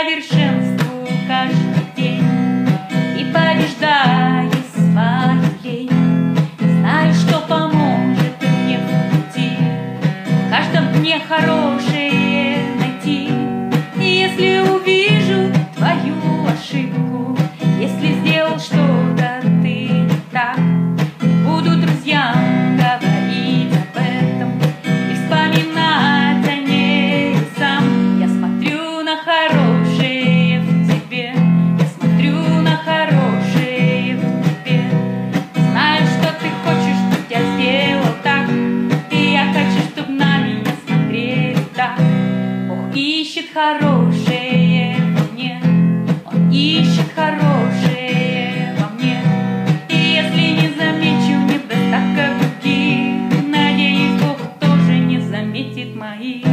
совершенству каждый день и побеждаю свою лень. Знаю, что поможет мне в пути, в каждом дне хорошее найти. И если увижу твою ошибку, если сделал что-то ты не так, буду друзьям говорить об этом и вспоминать о ней сам. Я смотрю на хорошее в тебе, я смотрю на хорошее в тебе. Знаю, что ты хочешь, чтоб я сделал так, и я хочу, чтоб на меня смотрели так. Бог ищет хорошее во мне, Он ищет хорошее во мне. И если не замечу недостатка других, надеюсь, Бог тоже не заметит моих.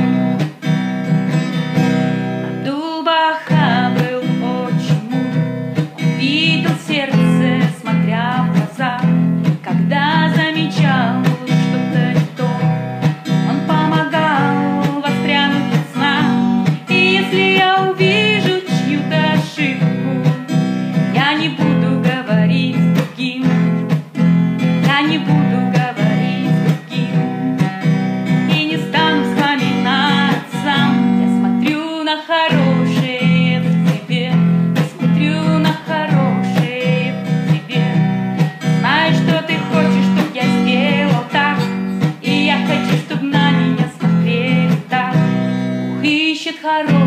Абдул-Баха был очень муд, он видел сердце, смотря в глаза. Когда замечал что-то не то, он помогал воспрянуть от сна. И если я увижу чью-то ошибку, я не буду говорить с другим, я не буду говорить с другим, и не стану вспоминать сам. Я смотрю на хорошее в тебе, я смотрю на хорошее в тебе. Знаю, что ты хочешь, чтоб я сделал так, и я хочу, чтоб на меня смотрели так. Бог ищет хорошее